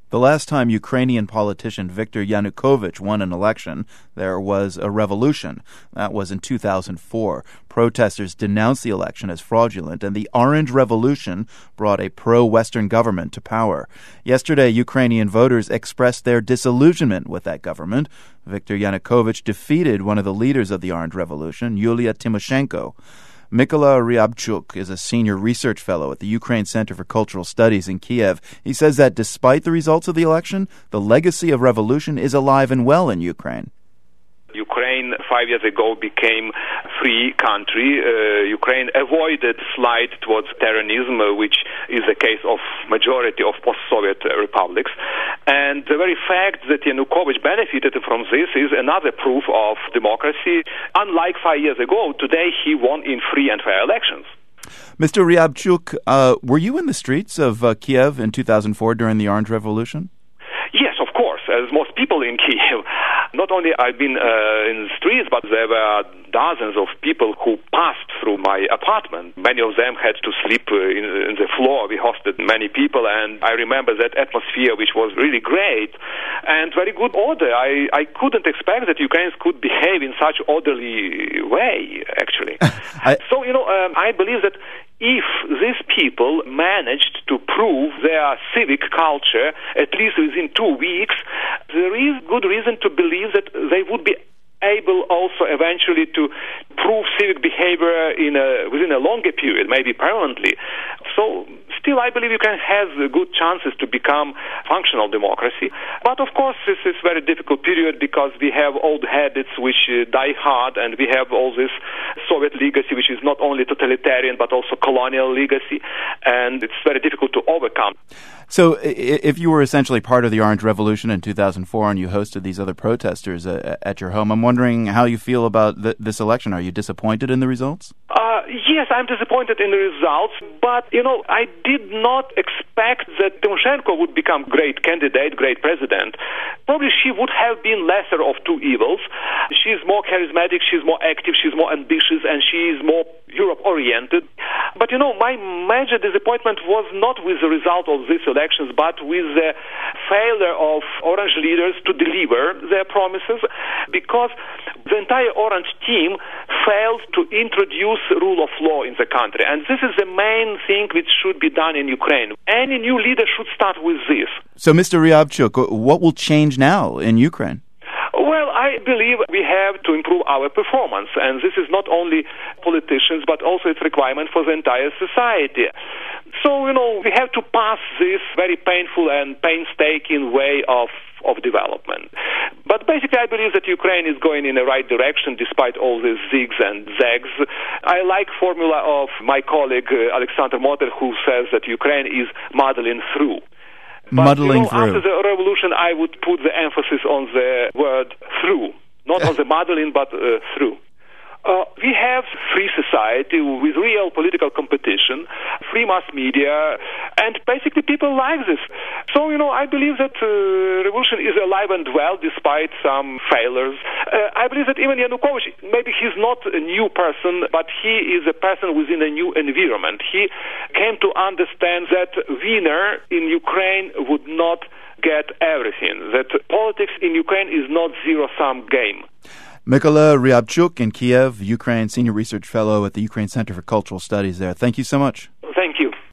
The last time Ukrainian politician Viktor Yanukovych won an election, there was a revolution. That was in 2004. Protesters denounced the election as fraudulent, and the Orange Revolution brought a pro-Western government to power. Yesterday, Ukrainian voters expressed their disillusionment with that government. Viktor Yanukovych defeated one of the leaders of the Orange Revolution, Yulia Tymoshenko. Mykola Ryabchuk is a senior research fellow at the Ukraine Center for Cultural Studies in Kiev. He says that despite the results of the election, the legacy of revolution is alive and well in Ukraine. Ukraine 5 years ago became a free country. Ukraine avoided slide towards terrorism, which is the case of majority of post-Soviet republics. And the very fact that Yanukovych benefited from this is another proof of democracy. Unlike 5 years ago, today he won in free and fair elections. Mr. Ryabchuk, were you in the streets of Kiev in 2004 during the Orange Revolution? Yes, of course, as most people in Kiev. Not only I've been in the streets, but there were dozens of people who passed through my apartment. Many of them had to sleep in the floor. We hosted many people, and I remember that atmosphere, which was really great and very good order. I couldn't expect that Ukrainians could behave in such orderly way, actually. I believe that if these people managed to prove their civic culture, at least within 2 weeks, there is good reason to believe that they would be able also eventually to prove civic behavior within a longer period, maybe permanently. So still, I believe Ukraine has good chances to become functional democracy. But of course, this is a very difficult period because we have old habits which die hard, and we have all this Soviet legacy, which is not only totalitarian but also colonial legacy, and it's very difficult to overcome. So if you were essentially part of the Orange Revolution in 2004 and you hosted these other protesters at your home, I'm wondering how you feel about this election. Are you disappointed in the results? Yes, I'm disappointed in the results, but, I did not expect that Tymoshenko would become great candidate, great president. Probably she would have been lesser of two evils. She's more charismatic, she's more active, she's more ambitious, and she is more Europe-oriented. But, my major disappointment was not with the result of these elections, but with the failure of Orange leaders to deliver their promises, because the entire Orange team failed to introduce rule of law in the country. And this is the main thing which should be done in Ukraine. Any new leader should start with this. So, Mr. Ryabchuk, what will change now in Ukraine? Well, I believe we have to improve our performance, and this is not only politicians, but also it's a requirement for the entire society. So, we have to pass this very painful and painstaking way of development. But basically, I believe that Ukraine is going in the right direction despite all these zigs and zags. I like formula of my colleague Alexander Motter, who says that Ukraine is muddling through. But, after the revolution, I would put the emphasis on the word through. Not on the muddling, but through. We have free society with real political competition, free mass media, and basically people like this. So, I believe that revolution is alive and well despite some failures. I believe that even Yanukovych, maybe he's not a new person, but he is a person within a new environment. He came to understand that winner in Ukraine would not get everything, that politics in Ukraine is not zero-sum game. Mykola Ryabchuk in Kiev, Ukraine Senior Research Fellow at the Ukraine Center for Cultural Studies there. Thank you so much.